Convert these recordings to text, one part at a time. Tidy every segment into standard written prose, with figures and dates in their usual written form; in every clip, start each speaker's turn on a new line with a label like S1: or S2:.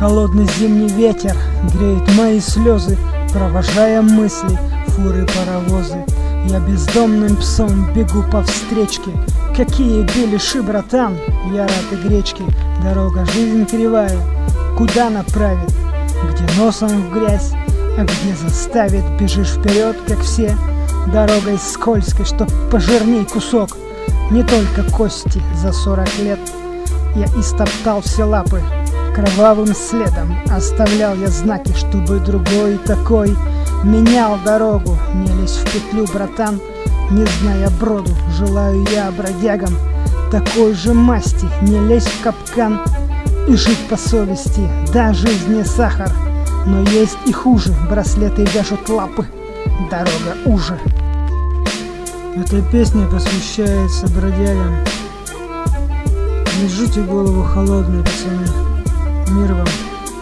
S1: Холодный зимний ветер греет мои слезы, провожая мысли, фуры, паровозы. Я бездомным псом бегу по встречке. Какие беляши, братан, я рад и гречке. Дорога, жизнь кривая, куда направит? Где носом в грязь, а где заставит? Бежишь вперед, как все, дорогой скользкой, чтоб пожирней кусок. Не только кости за 40 лет я истоптал все лапы. Кровавым следом оставлял я знаки, чтобы другой такой менял дорогу. Не лезь в петлю, братан, не зная броду. Желаю я бродягам такой же масти. Не лезь в капкан и жить по совести. Да, жизнь не сахар, но есть и хуже. Браслеты вяжут лапы, дорога уже.
S2: Эта песня посвящается бродягам. Держите голову холодной, пацаны. Мир вам.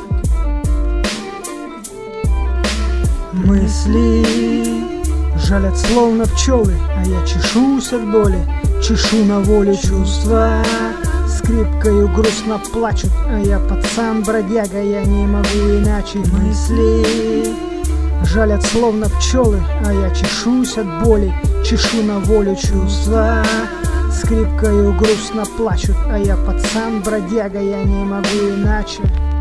S1: Мысли жалят словно пчелы, а я чешусь от боли, чешу на воле чувства. Скрипкою грустно плачут, а я пацан бродяга, я не могу иначе. Мысли жалят словно пчелы, а я чешусь от боли, чешу на волю чувства. Скрипкою грустно плачут, а я пацан бродяга, я не могу иначе.